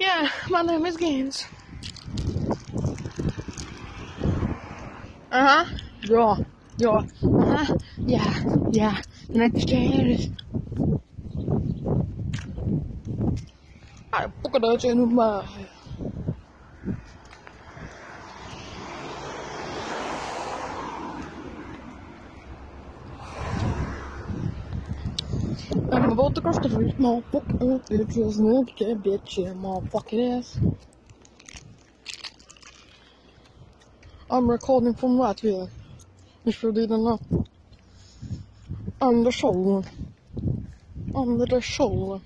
Yeah, my name is Gaines. Uh-huh. Yeah. Uh-huh. Yeah. Next Gaines. I book it out in my. I'm about to cross the street, motherfucker. It just look at bitch, yeah, motherfucking ass. I'm recording from Latvia. If you didn't know. I'm the shoulder. I'm the shoulder.